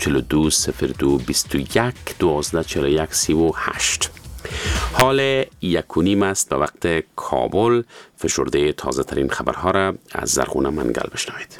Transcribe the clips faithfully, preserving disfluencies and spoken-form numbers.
چهل و دو صفر دو بیست و یک دوازده چهل و یک سی و هشت. حال یک و نیم است به وقت کابل. فشرده تازه ترین خبرها را از زرغونه منگل بشنوید.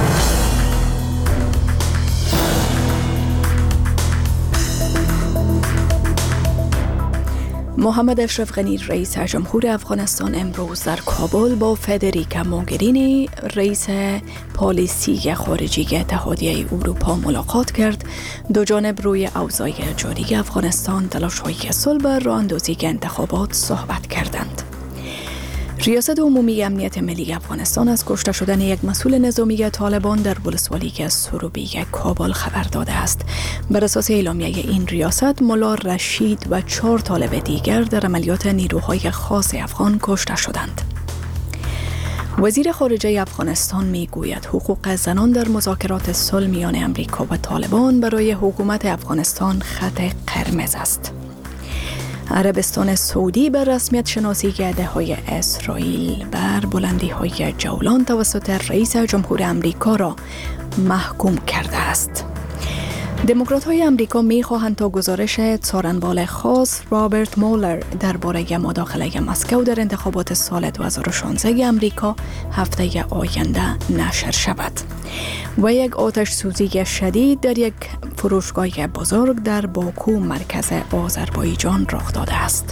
محمد اشرف غنی رئیس جمهور افغانستان امروز در کابل با فدریکا موگرینی رئیس پالیسی خارجی اتحادیه اروپا ملاقات کرد. دو جانب روی اوضاع جاری افغانستان، تلاش‌های صلح و راه‌اندازی انتخابات صحبت کردند. ریاست عمومی امنیت ملی افغانستان از کشته شدن یک مسئول نظامی طالبان در ولسوالی سروبی کابل خبر داده است. بر اساس اعلامیه این ریاست، ملا رشید و چهار طالب دیگر در عملیات نیروهای خاص افغان کشته شدند. وزیر خارجه افغانستان میگوید حقوق زنان در مذاکرات صلح میان امریکا و طالبان برای حکومت افغانستان خط قرمز است. عربستان سعودی بر رسمیت شناسی دهه‌های اسرائیل بر بلندی‌های جولان توسط رئیس جمهور امریکا را محکوم کرده است. دموکرات‌های امریکا می‌خواهند تا گزارش څارنوال خاص رابرت مولر درباره مداخله مسکو در انتخابات سال دو هزار و شانزده امریکا هفته آینده نشر شود. و یک آتش سوزی شدید در یک فروشگاه بزرگ در باکو مرکز آذربایجان رخ داده است.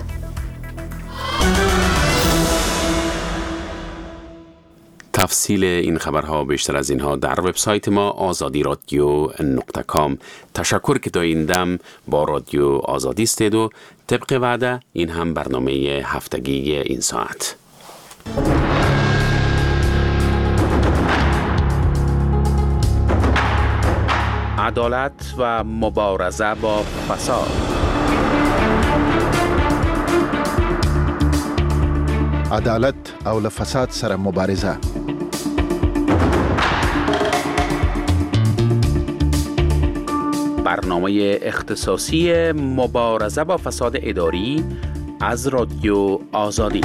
تفصیل این خبرها بیشتر از اینها در وبسایت ما آزادی رادیو نقطه کام. تشکر که تا این دم با رادیو آزادی استید و طبق وعده این هم برنامه هفتگی این ساعت. عدالت و مبارزه با فساد. عدالت او له فساد سره مبارزه. برنامه اختصاصی مبارزه با فساد اداری از رادیو آزادی.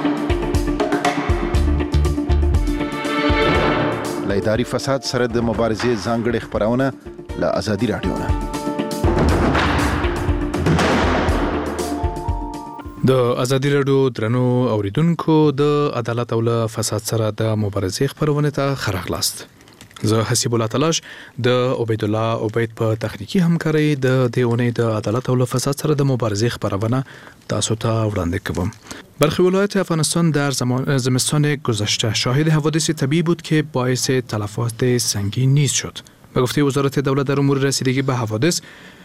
له اداري فساد سره د مبارزې ځانګړي خبرونه له آزادي رادیو نه. د آزادي رادیو درنو اوریدونکو، د عدالت او له فساد سره د مبارزې خبرونه ته خراغلاست. زه حسیب الله تلاش د عبید الله عبید په تخنیکی همکاري د دیونه د عدالت او له فساد سره د مبارزې خبرونه تاسو ته وړاندې کوم. برخی ولایات افغانستان در زمان زمستان گذشته شاهد حوادث طبیعی بود که باعث تلفات سنگین نیز شد. به گفته وزارت دولت در امور رسیدگی به حوادث،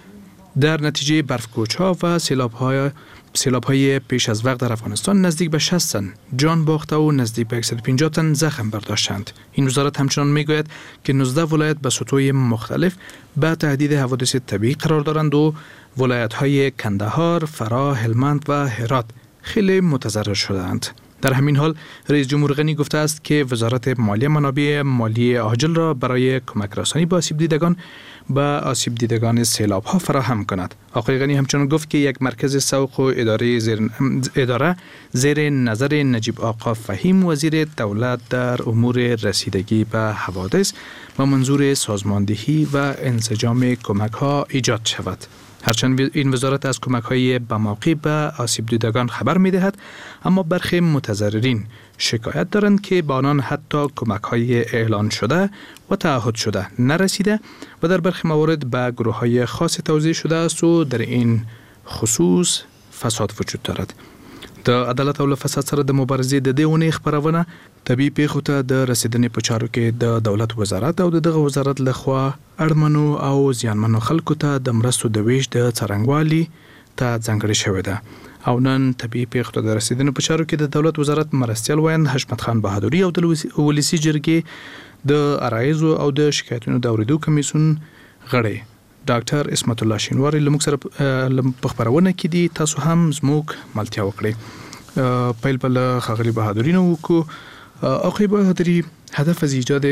در نتیجه برف‌کوچ‌ها و سیلاب‌های سیلاب‌های پیش از وقت در افغانستان نزدیک به شصت تن جان باخته و نزدیک به صد و پنجاه تن زخم برداشتند. این وزارت همچنان میگوید که نوزده ولایت به سطوح مختلف به تهدید حوادث طبیعی قرار دارند و ولایت‌های کندهار، فراه، هلمند و هرات خیلی متضرر شدند. در همین حال رئیس جمهور غنی گفته است که وزارت مالیه منابع مالی عاجل را برای کمک رسانی به آسیب دیدگان به آسیب دیدگان سیلاب ها فراهم کند. آقای غنی همچنین گفت که یک مرکز سوق و اداره زیر, اداره زیر نظر نجیب آقا فهیم وزیر دولت در امور رسیدگی به حوادث و منظور سازماندهی و انسجام کمک ها ایجاد شود. هرچند این وزارت از کمک‌های بموقع به آسیب دیدگان خبر می‌دهد، اما برخی متضررین شکایت دارند که به آنان حتی کمک‌های اعلان شده و تعهد شده نرسیده و در برخی موارد به گروه‌های خاص توزیع شده است و در این خصوص فساد وجود دارد. د عدالت او فساد سره د مبارزې د دې ونې خبرونه طبي پیښو ته د رسیدنې په چارو کې د دولت وزارت او دغه وزارت لخوا اړمنو او زیانمنو خلکو ته د مرستو د ویش د څرنګوالي ته ځانګړې شوې ده. او نن طبي پیښو ته د رسیدنې په چارو کې د دولت وزارت مرستیال ویاند حشمت خان بهادري او د ولسی جرګې د عرایضو او د شکایتونو د اوریدو کمیسیون غړی ډاکټر اسمت الله شینواری لموږ سره په خبرونه کې دي. تاسو هم زموږ ملتیا وکړئ. پیل بل خغلی بهادری نو کو آقای بهادری، هدف از ایجاد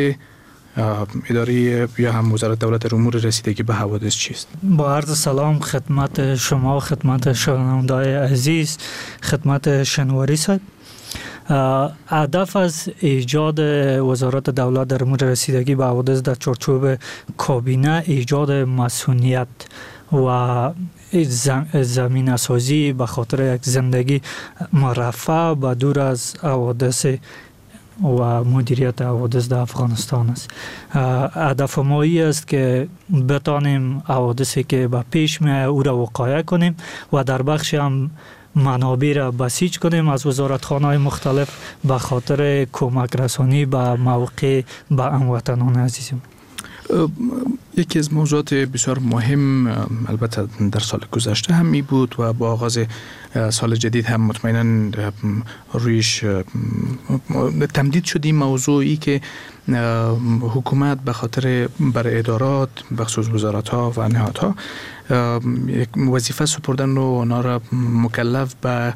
اداره یا هم وزارت دولت امور رسیدگی به حوادث چیست؟ با عرض سلام خدمت شما، خدمت شنونده‌های عزیز، خدمت شنواری صاحب. هدف از ایجاد وزارت دولت در امور رسیدگی به حوادث در چارچوب کابینه ایجاد مسئولیت و زمین سازی به خاطر یک زندگی مرفه و دور از حوادث و مدیریت حوادث در افغانستان است. هدف ما ای است که بتانیم حوادثی که به پیش می او را وقایع کنیم و در بخش هم منابع را بسیج کنیم از وزارتخانه‌های مختلف به خاطر کمک رسانی به موقع به هموطنان عزیزم. یکی از موضوعات بسیار مهم البته در سال گذشته هم می بود و با آغاز سال جدید هم مطمئنا رویش تمدید شد این موضوعی که حکومت به خاطر بر ادارات بخصوص وزارت ها و نهادها یک وظیفه سپردن و آنها را مکلف به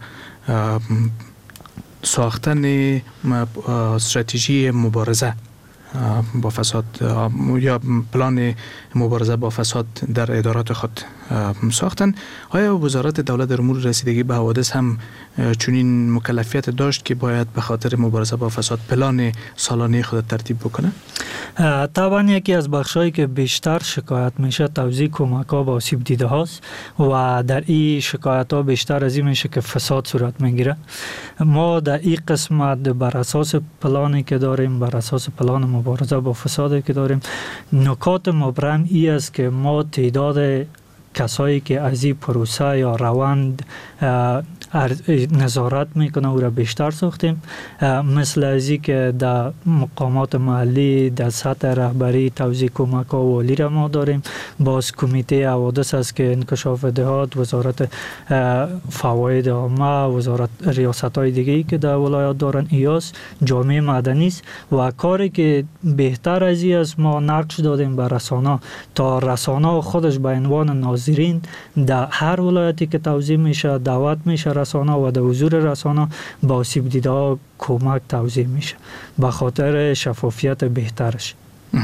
ساختن استراتژی مبارزه با فساد یا پلان مبارزه با فساد در ادارات خود ساختن. آیا وزارت دولت در امور رسیدگی به حوادث هم چنین مکلفیت داشت که باید به خاطر مبارزه با فساد پلان سالانه خود ترتیب بکنه؟ طبعا یکی از بخشایی که بیشتر شکایت میشه توزیع کمک ها به آسیب دیده هاست و در این شکایت ها بیشتر از این میشه که فساد صورت میگیره. ما در این قسمت بر اساس پلانی که داریم، بر اساس پلان مبارزه با فسادی که داریم، نکات مبرم ای است که ما تعداد کسایی که از این پروسه یا روند نظارت میکنه او را بیشتر ساختیم، مثل ازی که در مقامات محلی در سطح رهبری توزیع کمک ها والی را ما داریم. باز کمیته حوادث است که انکشاف دهات، وزارت فواید عامه، وزارت ریاست های دیگه که در ولایات دارن، ایاس جامعه مدنی است و کاری که بهتر از این است ما نقش دادیم به رسانه تا رسانه خودش به عنوان ناظرین در هر ولایتی که توزیع میشه دعوت میشه رسانه و در حضور رسانه با آسیب دیده ها کمک توزیع میشه به خاطر شفافیت بهترش.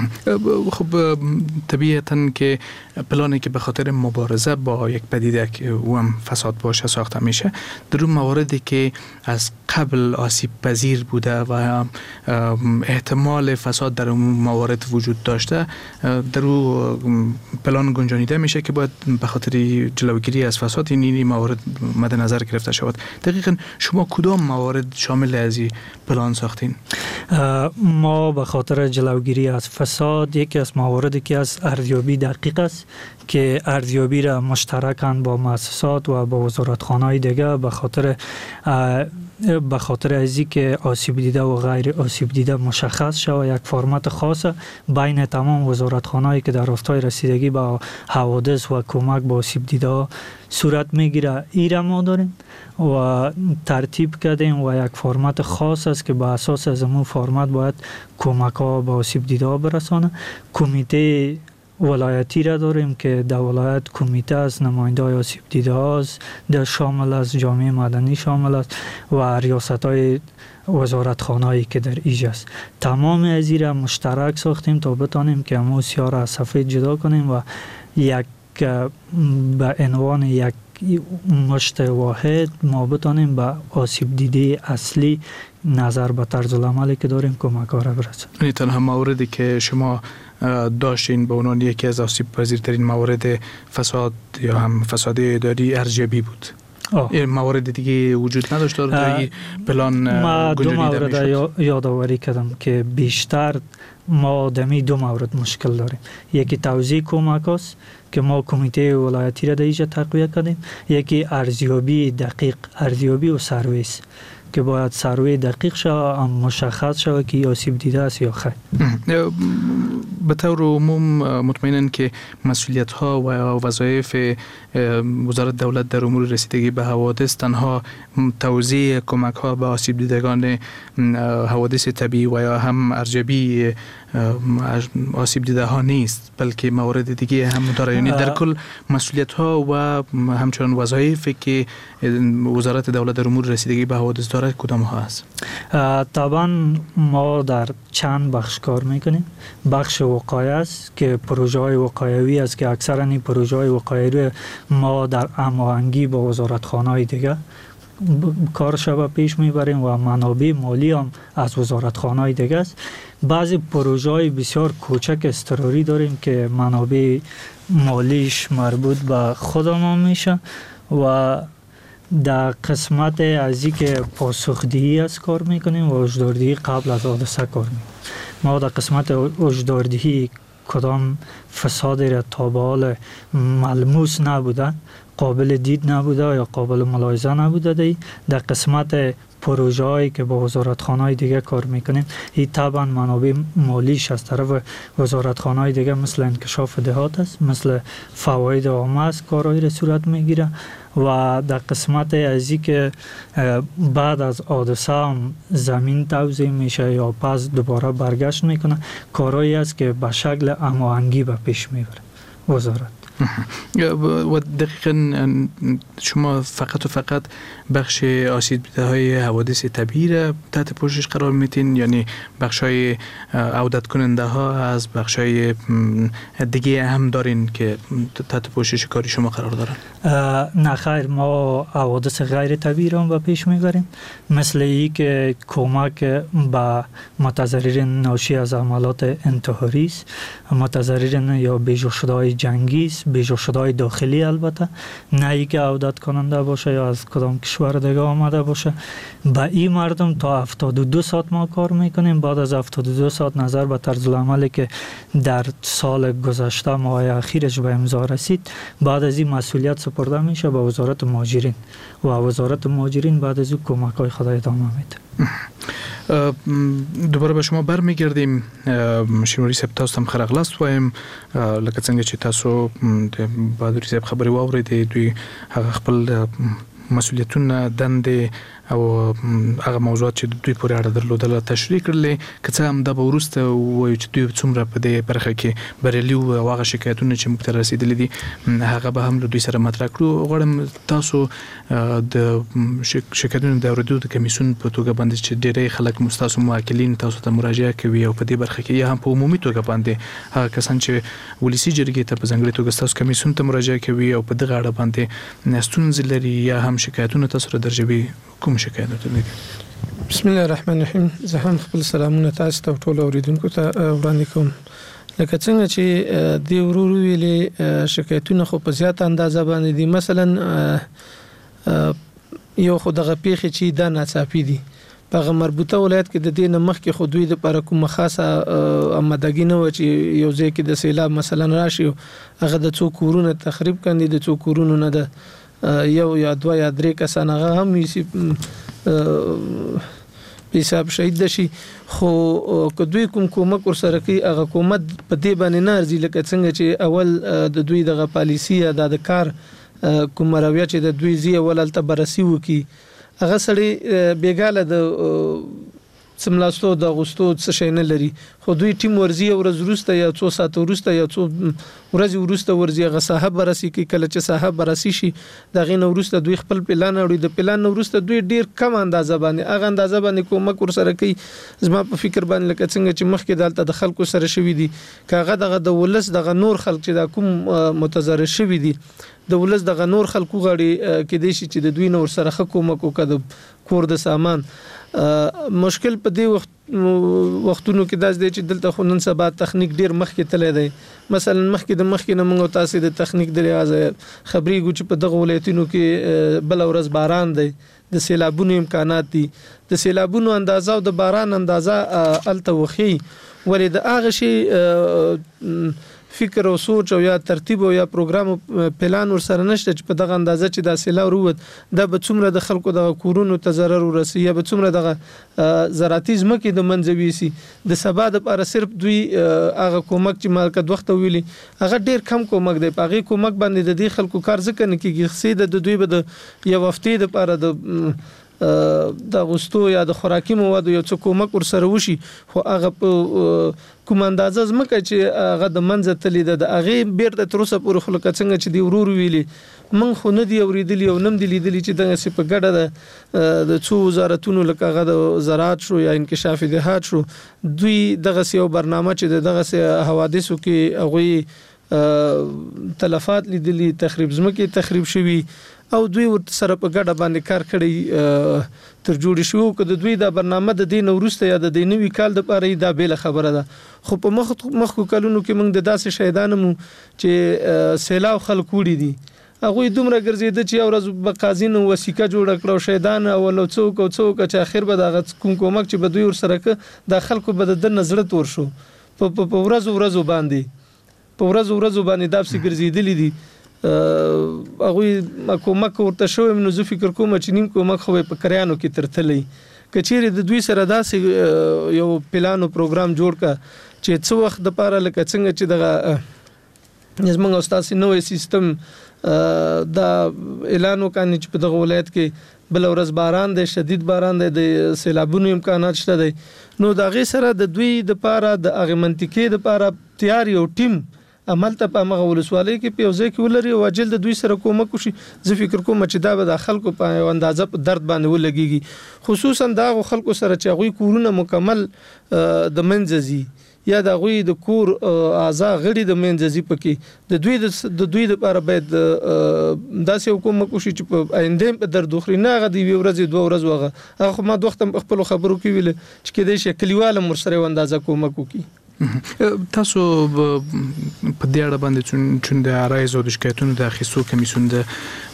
خب طبیعتاً که پلانی که به خاطر مبارزه با یک پدیده که او هم فساد باشه ساخته میشه، در اون مواردی که از قبل آسیب پذیر بوده و احتمال فساد در اون موارد وجود داشته، در اون پلان گنجانیده میشه که باید به خاطر جلوگیری از فساد این این موارد مد نظر گرفته شود. دقیقاً شما کدام موارد شامل از این پلان ساختین؟ ما به خاطر جلوگیری از فساد یکی از مواردی که از ارزیابی دقیق است که ارزیابی را مشترکاً با مؤسسات و با وزارتخانه‌های دیگه به خاطر به خاطر ازی که آسیب دیده و غیر آسیب دیده مشخص شود، یک فرمت خاص بین تمام وزارتخانه‌ای که در راستای رسیدگی به حوادث و کمک به آسیب دیده صورت میگیره ایرا ما داریم و ترتیب کردیم و یک فرمت خاص است که به اساس از اون فرمت باید کمک ها به آسیب دیده برسانه. کمیته ولایتی را داریم که در ولایت کمیته از نماینده های آسیب دیده هاست، در شامل از جامعه مدنی شامل است و ریاست های وزارتخانه هایی که در ایج است. تمام از این را مشترک ساختیم تا بتانیم که همون سیاه را از سفید جدا کنیم و یک به عنوان یک مشت واحد ما بتانیم به آسیب دیده اصلی نظر به طرز العملی که داریم کمک ها را برسانیم. این تنها موردی که شما داشتین به عنوان یکی از آسیب پذیرترین موارد فساد یا هم فساد اداری ارزیابی بود؟ این موارد دیگه وجود نداشت در این پلان؟ ما دو مورد یادآوری کردم که بیشتر ما دمی دو مورد مشکل داریم. یکی توزیع کمک است که ما کمیته ولایتی را در اینجا تقویه کردیم، یکی ارزیابی دقیق، ارزیابی و سرویس که باید سروی دقیق شود، مشخص شود که آسیب دیده است یا خیر. به طور عموم مطمئناً که مسئولیت ها و وظایف وزارت دولت در امور رسیدگی به حوادث تنها توزیع کمک ها به آسیب دیدگان حوادث طبیعی و یا هم ارزیابی آسیب دیده ها نیست، بلکه موارد دیگه هم داره. یعنی در کل مسئولیت ها و همچنان وظایفی که وزارت دولت در امور رسیدگی به حوادث داره کدام ها است؟ طبعا ما در چند بخش کار میکنیم. بخش وقایع است که پروژه های وقایعی است که اکثرا این پروژه های وقایعی ما در هماهنگی با وزارتخانه های دیگه کارش را پیش میبریم و منابع مالی هم از وزارتخانه‌های دیگه است. بعضی پروژه‌های بسیار کوچک اضطراری داریم که منابع مالیش مربوط به خودمون میشه و در قسمت از این که پاسخدهی از کار میکنیم و هشداردهی قبل از حادثه کار میکنیم. ما در قسمت هشداردهی کدام فسادی را تا به حال ملموس نبوده، قابل دید نبوده یا قابل ملاحظه نبوده دی. در قسمت پروژه هایی که با وزارتخانه های دیگه کار میکنیم، این طبعا منابع مالیش از طرف وزارتخانه های دیگه مثل انکشاف دهات است، مثل فواید عامه است کارهایی را صورت میگیره و در قسمت ازی که بعد از حادثه هم زمین توزیع میشه یا پس دوباره برگشت میکنه، کارهایی است که به شکل هماهنگی به پیش میبره وزارت. و دقیقا شما فقط و فقط بخش آسیب دیده های حوادث طبیعی را تحت پوشش قرار میتین، یعنی بخش های عودت کننده ها از بخش های دیگه هم دارین که تحت پوشش کاری شما قرار دارن؟ نه خیر، ما حوادث غیر طبیعی را به پیش میبریم، مثل ای که کمک به متضررین ناشی از عملات انتحاری است، متضررین یا بیجا شده های جنگی است، بیجا شده های داخلی البته، نه ای که عودت کننده باشه یا از کدام کشور دیگه آمده باشه. با این مردم تا هفتاد و دو ساعت ما کار میکنیم. بعد از هفتاد و دو ساعت نظر به طرز العملی که در سال گذشته ماه اخیرش به امضا رسید، بعد از این مسئولیت سپرده میشه به وزارت مهاجرین و وزارت مهاجرین بعد از او کمک های خود ادامه میده. دوباره به شما برمیگردیم. شینواری صاحب، تاسو هم ښه راغلاست وایم. لکه څنګه چې تاسو د بهادري صاحب خبرې واورېدې، دوی هغه خپل مسؤلیتونه، دندې او هغه موضوعات چې دوی پورې اړه درلودله تشریح کړلې. که څه هم دا به وروسته ووایو چې دوی څومره په دې برخه کې بریالي وو او هغه شکایتونه چې موږ ته رسېدلي دي هغه به هم له دوی سره مطرح کړو. غواړم تاسو د شکایتونو د اورېدو د کمیسیون په توګه باندې چې ډېری خلک ستاسو موکلین تاسو ته مراجعه کوي او په دې برخه کې یا هم په عمومي توګه باندې هغه کسان چې ولسي جرګې ته په ځانګړې توګه ستاسو کمیسیون ته مراجعه کوي او په دغه اړه باندې ستونزې لري یا هم شکایتونه تاسو را درجوي، کوم شکایتونه دي؟ بسم الله الرحمن الرحیم. زه هم خپل سلامونه تاسو ته ټول اوریدونکو ته وړاندې کوم. لکه څنګه چې دی ورور ویلې شکایتونه خو په زیات اندازه باندې دي. مثلا یو خو دغه پیښې چې دا ناڅاپي دي په مربوطه ولایت کې د دې نه مخکې خو دوی د لپاره کومه خاصه آمادګي نه و چې یو ځای کې د سیلاب مثلا راشي هغه د څو کورونه تخریب کړي، د څو کورونو نه د یو یا دوه یا درې کسان هغه هم حساب شهید شي. خو که دوی کوم کومک ورسره کوي هغه حکومت په دې باندې نه ارزي، لکه څنګه چې اول د دوی دغه پالیسی یا د کار کوم رویه چې د دوی زی اول الته بررسي وکي هغه سړی بیګاله د سملاستو د اغوستو څه شي نه لري. خو دوی ټیم ورزي ورځ وروسته یا څو ساعت وروسته یا څو ورځې وروسته ورزي هغه صاحب بررسي کوي. کله چې صاحب بررسي شي دغه نو وروسته دوی خپل پلان اوري، د پلان وروسته دوی ډیر کم اندازه باندې هغه اندازه باندې کومک ورسره کوي. زما په فکر باندې لکه څنګه چې مخکې دالته د خلکو سره شوي دي، کاغه دغه د ولس دغه نور خلک چې دا کوم متضرر شوي دي د ولس دغه نور خلکو غړي کې دي چې د دوی نور سره کومک وکړي کور د سامان. مشکل په دې وخت وختونو کې داس دی چې دلته خو نن سبا تخنیک ډیر مخکې تللی دی. مثلا مخکې د مخکې نه موږ تاسو د تخنیک د لحاظ خبرېږو چې په دغه ولایتونو کې بل ورځ باران دی، د سیلابونو امکانات دي، د سیلابونو اندازه او د باران اندازه الته وخی، ولې د هغه شی فکر او سوچ او یا ترتیب او یا پروګرام پلان ورسره نشته چې په دغه اندازه چې د سیلاب وروت دا به څومره د خلکو د کورونو ته ضرر ورسي یا به څومره د زراعتي ځمکې د منځوي سي. د سبا د لپاره صرف دوی هغه کومک چې مالکت وخت ویلي هغه ډیر کم کومک دی. په هغه کومک باندې د دې خلکو کار ځکه نه کیږي خسي د دوی به د یو هفته د لپاره د د غوستو یا د خوراکي موادو یو څه کومک ورسره وشي، خو هغه کوم اندازه زمکه چې هغه د منځ تللی ده د هغه بیرته تر اوسه پورې خلک څنګه چې دی ورور ویلي من خو نه دی اوریدلی او نم دی لیدلی چې دغه څه په ګډه ده د څو وزارتونو لکه هغه د زراعت شو یا انکشاف دهات شو دوی دغه یو برنامه چې دغه حوادثو کې هغه تلفات لیدلی، تخریب زمکه تخریب شوی او دوی ورته سره په ګډه باندې کار کړی تر جوړ شو که د دوی د برنامه د دین ورسته یا د نوي کال د پاره دا بیل خبره ده. خو په مخ مخکو کلونو کې موږ د داسې شهیدانو چې سیلاو خلک وړي دي هغه دومره ګرځیده چې ورځ په قاضین وسیکه جوړ کړو شهیدان او لو څوک او څوک چې اخر به د کوم کومک چې به دوی ور سره ک د خلکو به د نظر تور شو په په ورځ ورځ باندې په ورځ ورځ باندې داسې ګرځیدلې دي هغه کومک ورته شو نو زه فکر کوم چې نیم کومک خو په کریانو کې ترتلې کچېره د دوی سره داسې یو پلان او پروګرام جوړ کا چې څو وخت د پاره لکه څنګه چې دغه زمونږ استاد نوې سیستم دا اعلان وکړي چې په دغه ولایت کې بل ورځ باران دی شدید باران دی د سیلابونو امکانات شته دي نو دا غي سره د دوی د پاره د اغه منطقې د پاره تیاری او ټیم عمل ته په مغه ولسوالۍ کې په ځای کې ولري او اجل د دوی سره کومک وشي. زه فکر کوم چې دا به د خلکو په اندازه په درد باندې ولګيږي خصوصا دا خلکو سره چې غوي کورونه مکمل د منځزي یا د غوي د کور اعضاء غړي د منځزي پکې د دوی د دوی لپاره باید داسې کومک وشي چې په آینده په درد خوري نه غدي وی ورځ دوه ورځ وغه هغه ما دوه وخت خپل خبرو کې ویل چې کېدې شي کلیواله مر سره اندازه کومک وکي. تاسو په دې اړه باندې چې د عرایز او د شکایتونو د اخیستو کمیسیون د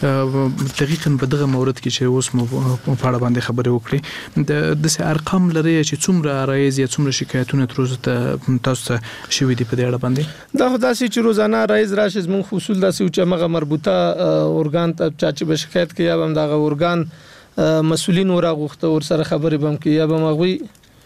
دقیقاً په دغه مورد کې چې اوس مو په اړه باندې خبرې وکړي د داسې ارقام لري چې څومره عرایز یا څومره شکایتونه تر اوسه تاسو ته شوي دي په دې اړه باندې؟ دا خو داسې چې روزانه عرایز راشي زموږ اصول داسې چې هغه مربوطه ارګان ته چې به شکایت کوي یا هم دغه ارګان مسؤلین ورغوخته ور سره خبرې بم کوي یا به مغوي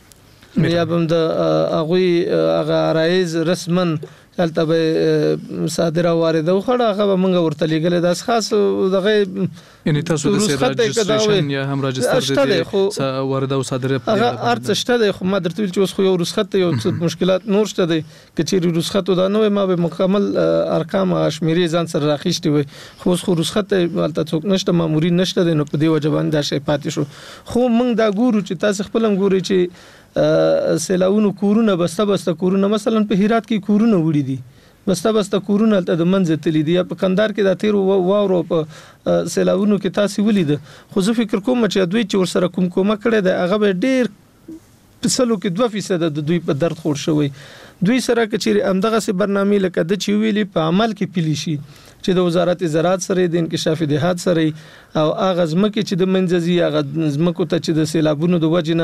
یا بم د اغوی هغه رئیس رسمن دلته به صادره وارده وخړه هغه موږ ورته لګل د خاص دغه یعنی تاسو د رجستریشن یا هم رجستر دي وارده او صادره هغه ارڅ شته د خو ما درته ویل چې اوس خو یو رخصت یو مشکلات نور شته دي کچېری رخصت دا نو ما به مکمل ارقام شمیرې ځان سره راخښتي وي خو اوس خو رخصت ولته څوک نشته مامورین نشته نو په دې وجبان دا شی پاتې شو. خو موږ دا ګورو چې تاسو خپلم ګوري چې سیلاونو کورونه بسته بسته کورونه مثلا په هرات کې کورونه وړي دي بسته بسته کورونه ته د منځ تللی دي په کندهار کې د تیر واورو په سیلاونو کې تاسو ولید خو زه فکر کوم چې دوی چې ورسره کوم کومه کړي د هغه به ډیر په سلو کې دوه فیصد د دوی په درد خور شوی دوی سره کچېری امدغه سي برنامه لکه د چی ویلي په عمل کې پلی شي چې د وزارت زراعت سره د انکشاف دهات سره او اغه زمکه چې د منځزي اغه زمکو ته چې د سیلابونو د وجنه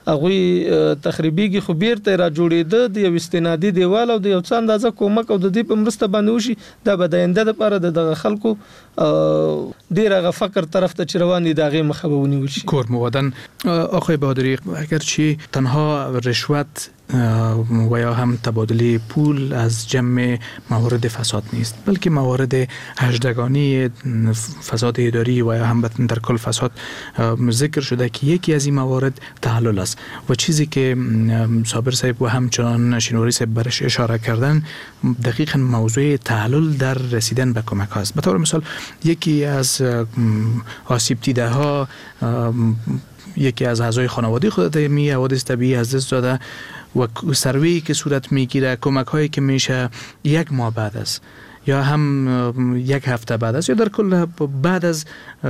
اغه تخریبيږي خو بیرته را جوړېده د یو استنادي دیوال او د یو څه اندازه کومک او د دې په مرسته باندې وشي د بداینده لپاره د خلکو ډیر هغه فقر طرف ته روان دي دغه مخبونی وشي. کور مودن آقای بهادری اگر چی تنها رشوت و یا هم تبادله پول از جمع موارد فساد نیست بلکه موارد هجدگانی فساد اداری و یا هم در کل فساد ذکر شده که یکی از این موارد تحلل است و چیزی که صابر صاحب و همچنان شینواری صاحب برش اشاره کردن دقیقاً موضوع تحلل در رسیدن به کمک هاست. به طور مثال یکی از آسیب دیده ها یکی از اعضای خانواده خود می حوادث طبیعی از دست داده و سروی که صورت میگیره کمک هایی که میشه یک ماه بعد است یا هم یک هفته بعد است یا در کل بعد از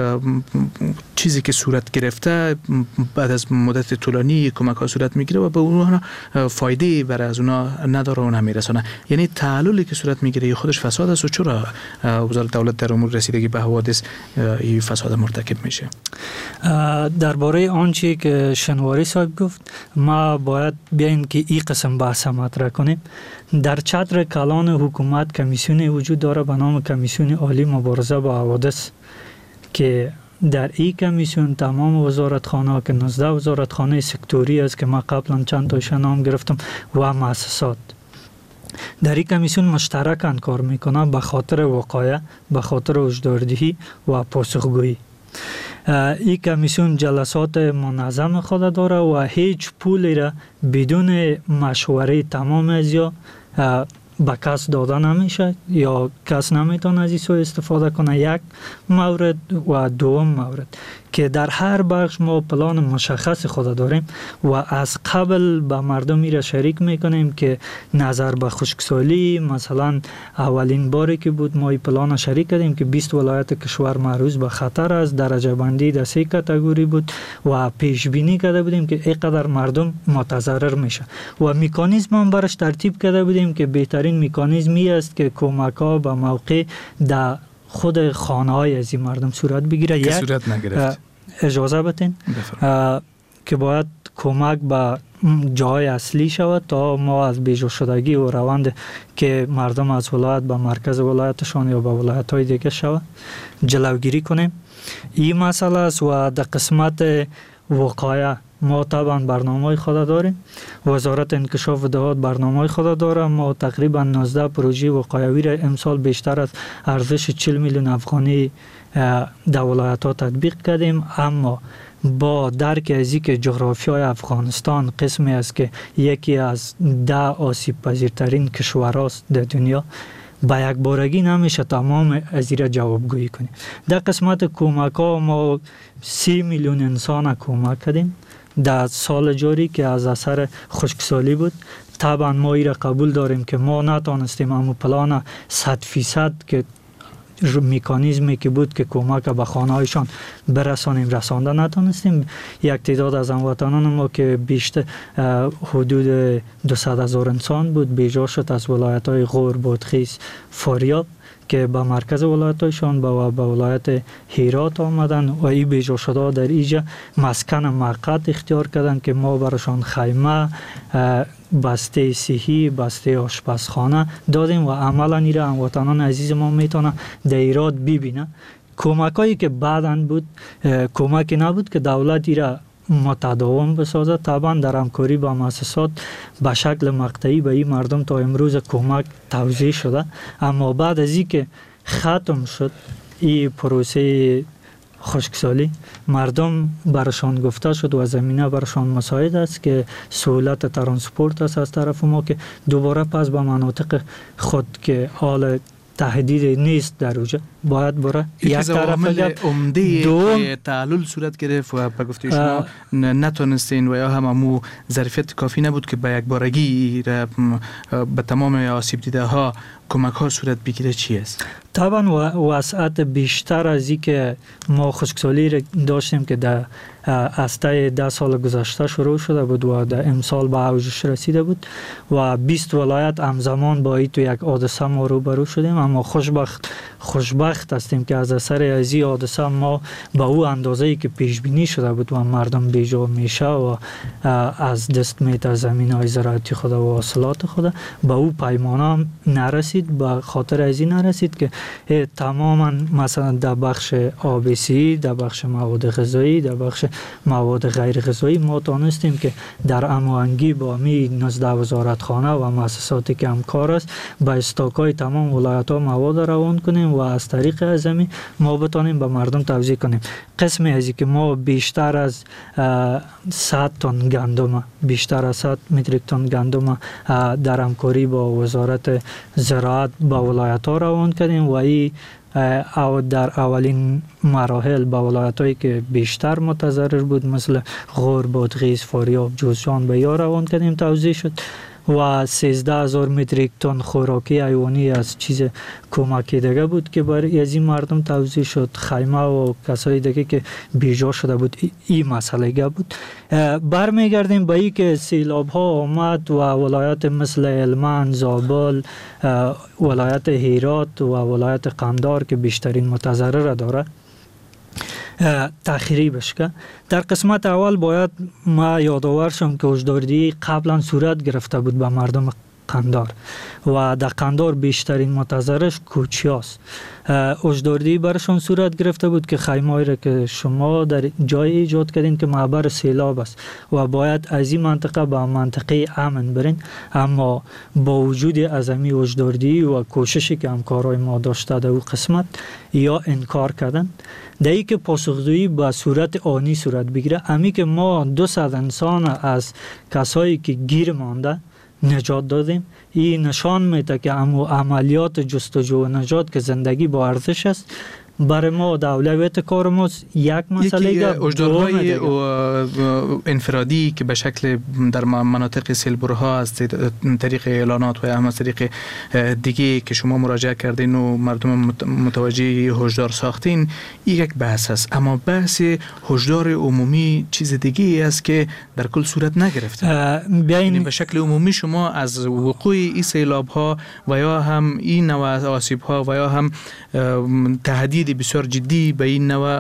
چیزی که صورت گرفته بعد از مدت طولانی کمک ها صورت میگیره و به اونها فایده برای از اونها نداره و نمیرسونه. یعنی تعللی که صورت میگیره خودش فساد است و چرا وزارت دولت در امور رسیدگی به حوادث این فساد مرتکب میشه؟ درباره آنچه که شنواری صاحب گفت ما باید بیایم که این قسم بحث مطرح کنیم. در چتر کلان حکومت کمیسیون وجود داره به نام کمیسیون عالی مبارزه با حوادث که در این کمیسیون تمام وزارتخانه که نوزده وزارتخانه سکتوری است که ما قبلا چند تاش نام گرفتم و مؤسسات در این کمیسیون مشترکاً کار میکنه به خاطر وقایع به خاطر هشداردهی و پاسخگویی. این کمیسیون جلسات منظم خود داره و هیچ پولی را بدون مشوره تمام ازیا به کس داده نمیشه یا کس نمیتونه از این سوی استفاده کنه. یک مورد و دوم مورد که در هر بخش ما پلان مشخص خود داریم و از قبل به مردم میره شریک میکنیم که نظر به خشکسالی مثلا اولین باری که بود ما این پلان شریک کردیم که بیست ولایت کشور معرض به خطر است، درجه بندی در سه کاتگوری بود و پیش بینی کرده بودیم که اینقدر مردم متضرر میشه و مکانیزم هم برش ترتیب کرده بودیم که بهترین مکانیزمی است که کمک ها به موقع در خود خانه های از این مردم صورت بگیره. که صورت نگرفت. اجازه بتین که باید کمک به جای اصلی شود تا ما از بیجا شدگی و روند که مردم از ولایت به مرکز ولایتشان یا به ولایت های دیگه شود جلوگیری کنیم. این مسئله است و در قسمت وقایع ما طبعا برنامه خود داریم. وزارت انکشاف دهات برنامه خود داره. ما تقریبا نوزده پروژه وقایوی را امسال بیشتر از ارزش چهل میلیون افغانی در ولایت ها تطبیق کردیم، اما با درک از اینکه جغرافیای افغانستان قسمی است که یکی از ده آسیب پذیرترین کشورهاست در دنیا، با یک بارگی نمیشه تمام از این را جوابگویی کنیم. در قسمت کمک ها ما سی میلیون انسان کمک کردیم در سال جاری که از اثر خشکسالی بود. طبعا ما این را قبول داریم که ما نتانستیم اما پلان صد فیصد که مکانیزمی که بود که کمک به خانه هایشان برسانیم رسانده نتونستیم. یک تعداد از هموطنان ما که بیشتر حدود دویست هزار انسان بود بیجا شد از ولایت های غور، بادغیس، فاریاب که به مرکز ولایت هایشان به ولایت هرات آمدن و این بیجا شده در اینجا مسکن موقت اختیار کردن که ما براشان خیمه، بسته صحی، بسته آشپزخانه دادیم و عملا این را هموطنان عزیز ما میتونه در ایراد ببینه. کمک هایی که بعداً بود کمکی نبود که دولت این را متداوم بسازه. طبعا در همکاری با مؤسسات به شکل مقطعی به این مردم تا امروز کمک توزیع شده، اما بعد از این که ختم شد این پروسه خشکسالی مردم برشان گفته شد و زمینه برشان مساعد است که سهولت ترانسپورت است از طرف ما که دوباره پس به مناطق خود که حال تهدید نیست در اوجه باید بره. یک طرف عمده تعلل صورت گرفت و به گفته شما نتونستین و یا هم امو ظرفیت کافی نبود که به یک بارگی به تمام آسیب دیده ها کمک ها صورت بگیره. چی است؟ طبعا وسعت بیشتر از این که ما خشکسالی داشتیم که در از طی ده سال گذشته شروع شده بود و در امسال به اوجش رسیده بود و بیست ولایت همزمان با این تو یک حادثه ما روبرو شدیم، اما خوشبخت خوشبخت هستیم که از اثر از این حادثه ما به او اندازه‌ای که پیش بینی شده بود و مردم بیجا میشه و از دست میته زمین‌های زراعتی خود و حاصلات خود به او پیمانه نرسید. به خاطر از این نرسید که تماما مثلا در بخش آبیسی، در بخش مواد غذایی، در بخش مواد غیر غذایی ما تانستیم که در هماهنگی با می نزد وزارتخانه و مؤسساتی که همکار است به استاکای تمام ولایت‌ها مواد روان کنیم و از طریق ازمی ما بتانیم به مردم توزیع کنیم. قسمی از که ما بیشتر از صد تن گندم بیشتر از صد متریک تن گندم در همکاری با وزارت زراعت به ولایت‌ها روان کردیم و این او در اولین مراحل با ولایت‌هایی که بیشتر متضرر بود مثل غور، بادغیس، فاریاب، جوزجان به یا روان کردیم توزیع شد و سیزده هزار متریک تن خوراکی حیوانی از چیز کمکی دیگه بود که برای از این مردم توزیع شد. خیمه و کسای دیگه که بیجا شده بود این مسئله گه بود. برمیگردیم به این که سیلاب ها آمد و ولایت مثل هلمند، زابل، ولایت هرات و ولایت قندهار که بیشترین متضرر داره تخریبش که در قسمت اول باید ما یادآور شم که هشداردهی قبلا صورت گرفته بود به مردم قندهار و در قندهار بیشترین متضررش کوچیاست. هشداردهی برشان صورت گرفته بود که خیمه‌ای را که شما در جای ایجاد کردین که معبر سیلاب است و باید از این منطقه به منطقه امن برین، اما با وجود عظمی هشداردهی و کوششی که همکارای ما داشته در او قسمت یا انکار کردن در این که پاسخگویی به صورت آنی صورت بگیره. امی که ما دو صد انسان از کسایی که گیر مانده نجات دادیم. این نشان میده که عملیات جستجو و نجات که زندگی با ارزش است برای ما در اولویت کار ما یک مسئله یکی هشدارهای انفرادی که به شکل در مناطق سیلبرها از طریق اعلانات و هم از طریق دیگه که شما مراجعه کردین و مردم متوجه هشدار ساختین یک بحث است، اما بحث هشدار عمومی چیز دیگه است که در کل صورت نگرفته. یعنی به شکل عمومی شما از وقوع این سیلاب ها و یا هم این نوع آسیب ها و یا هم تهدید بسیار جدی به این نوع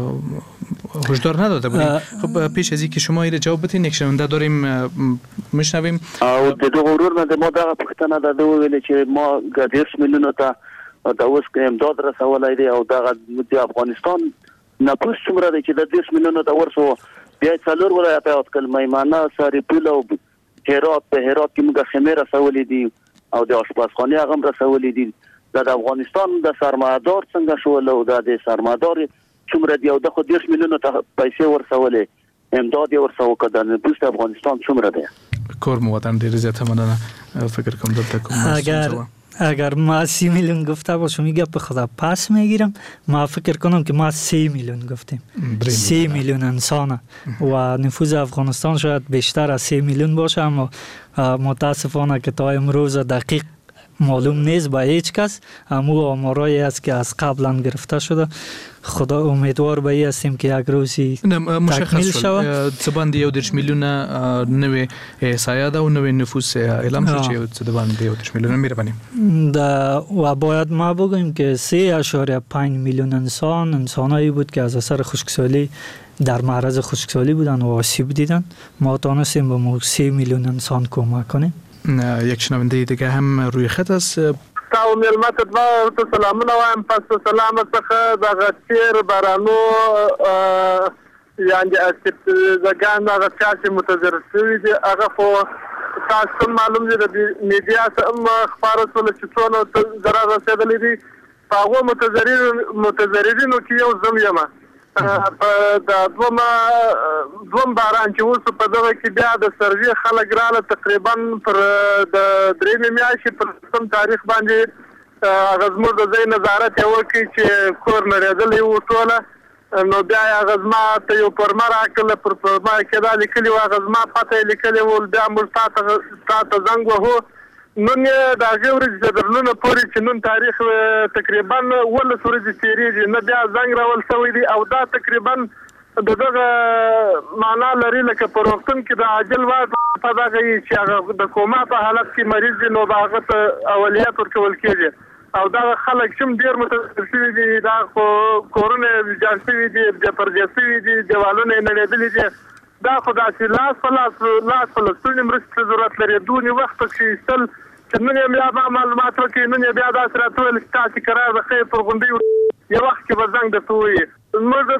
هشدار نداده بودیم. خب پیش از اینکه شما این جواب بدین یک شنونده داریم میشنویم. او د دغه ورور نه ما دغه پښتنه د ویل چې ما ګډیس میلیونو ته د اوس کې امداد رسولای دی او دغه د افغانستان نفوس څومره دی چې د دیش میلیونو ته ورسو بیا څلور ولایت او کل میمنه سریپول او هرات په هرات کې موږ خمیر رسولې دي او د آشپزخانه هغه رسولې دي. د افغانستان د سرمایه‌دار څنګه شول او د سرمایه‌دار څومره دی او د خو دیش میلیونو ته پیسې ورسولې امداد یې ورسو کړه. د نفوس افغانستان څومره دی؟ کور مو وطن ډیر زیاته مننه. فکر کوم دلته کوم اگر اگر ما سی میلیون گفته باشم میگه به خدا پس میگیرم. ما فکر کنم که ما سی میلیون گفتیم، سی میلیون انسان و نفوذ افغانستان شاید بیشتر از سی میلیون باشه، اما متاسفانه که تا امروز دقیق معلوم نیست با هیچ کس. امو آمارایی است که از قبلا گرفته شده. خدا امیدوار به این هستیم که یک روزی تکمیل شود. څه باندې یو دېرش میلیونه نوې احصایه ده او نوې نفوس اعلام شو چې څه باندې یو دېرش میلیونه مهرباني و باید ما بگوییم که سه اشاریه پنج میلیون انسان انسانایی بود که از اثر خشکسالی در معرض خشکسالی بودن و آسیب دیدن. ما تونستیم به ما سه میلیون انسان کمک کنیم. یک شنونده دیگه هم روی خط است. تاسو ملمت ته سلامونه وایم. پس سلام څخه د غچیر بارانو یعنی اسیب زګان د غچاش متضرر شوی دی. هغه خو تاسو معلوم دی د میډیا سم خبرونه ټول چې ټول ضرر رسیدلی دي. هغه متضرر متضررینو کې یو زم یم. د دوم دوم باران چې اوس په دغه کې بیا د سروي خلک رااله تقریبا پر د درې میاشتې پر سم تاریخ باندې غزمو د ځای نظارت وکړي چې کور نړېدلی و ټوله. نو بیا غزما ته یو پرمه راکړله، پر پرمه کې دا لیکلي وه غزما پته یې لیکلې وه. بیا موږ تا ته زنګ وهو. نن د هغې ورځې د درلونه پورې چې نن تاریخ تقریبا اوولس ورځې تېرېږي نه بیا زنګ راول شوی دی او دا تقریبا د دغه معنا لري لکه په روغتون کې د عاجل واک په دغه چې هغه د کوما په حالت کې مریض دی نو د هغه ته اولیات ورکول کېږي او دغه خلک چې ډېر متاثر شوي دي. دا خو کورونه ویجاړ شوي دي، بېپرده شوي دي، دیوالونه یې نړېدلي دي. دا خو داسې لاس په لاس لاس په لستونې مرستې ته ضرورت لري. دونې وخت پکې ایستل چې نن یې بیا معلومات وکړي، نن یې بیا داسې راته ویل چې تاسې قرار د خیر پر غونډۍ یو وخت کې به زنګ درته ووایي. زموږ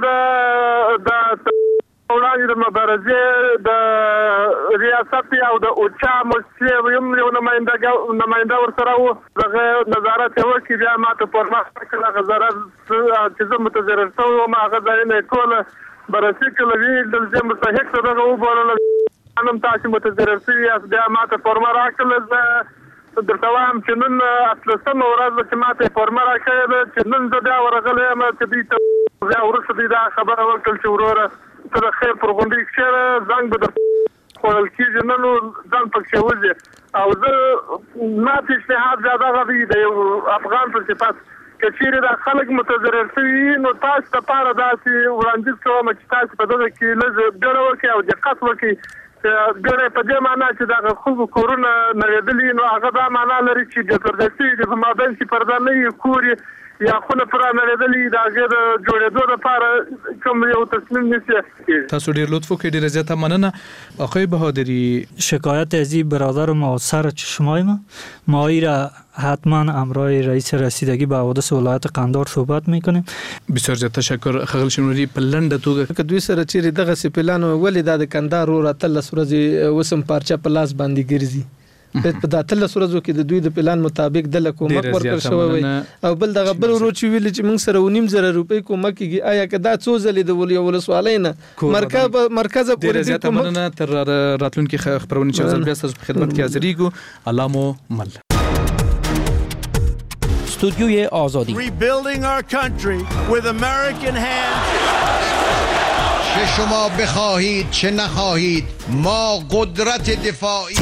د وړاندې د مبارزې د ریاست او د اوچا مؤسسې یم یو نماینده ورسره و. دغه نظارت یې وکړي بیا ما ته پرمخ کړل هغه ضرر چې زه متضرر شوی وم هغه ځایونه یې ټوله بررسي کړله. ویې ویل زه مستحق ته دغه وبلله هم تاسې متضرر شوي یاست. بیا ما ته فورمه راکړله. زه درته وایم چې نن اتلسمه ورځ ده چې ما ته یې فورمه راکړې ده چې نن زه بیا ورغلی یم چې دوی ته بیا وروسته دوی دا خبره وکړل چې وروره ته د خیر پر غونډۍ کښېنه زنګ به در خوړل کېږي نه نو ځان پکښې وځي. او زه ما پیشنهاد بیا دغه دی د یو افغان په صفت که چیرې دا خلک متضرر شوي نو تاسو دپاره داسې وړاندیز کوم چې تاسو په دغه کې لږ بیړه وکړئ او دقت وکړئ. بیړه په دې معنا چې دغه خلکو کورونه نړېدلي نو هغه دا معنا لري چې بېپرده شوي دي، په مابین کې پرده نه وي، کور یا خونه پوره نړېدلي د هغې د جوړېدو لپاره کوم یو تصمیم نیسي. تاسو ډېر لطف وکړئ، ډېره زیاته مننه. آقای بهادری، شکایت از این برادر ما سر چشمای ما ما ای را حتما امرای رئیس رسیدگی به حوادث ولایت قندهار صحبت میکنیم. بسیار زیات تشکر. خغل شنوری په لنډه توګه که دوی سره چیرې دغه سي پلان ولې دا د قندهار ور اتلس ورځې وسم پارچه په لاس باندې ګرځي په د اتلس ورځو کې د دوی د پلان مطابق د کومک ورکړ شوی وي او بل دغه بل ورو چې ویل چې موږ سره ونیم زره روپۍ کومک کیږي. آیا که دا څو ځلې د ولې ولسوالۍ نه مرکز مرکز پورې زیاته مننه. تر راتلونکي خبرونه چې ځل بیا تاسو په خدمت کې حاضرېږو. الله مو مل. استودیوی آزادی. Rebuilding our country with American hands. چه شما بخواهید چه نخواهید ما قدرت دفاعی.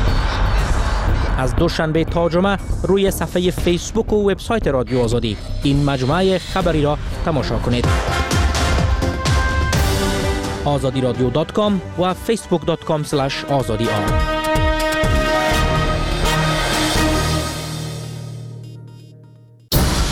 از دوشنبه تا جمعه روی صفحه فیسبوک و وبسایت رادیو آزادی این مجموعه خبری را تماشا کنید. آزادی رادیو دات کام و فیسبوک دات کام اسلش آزادی آر.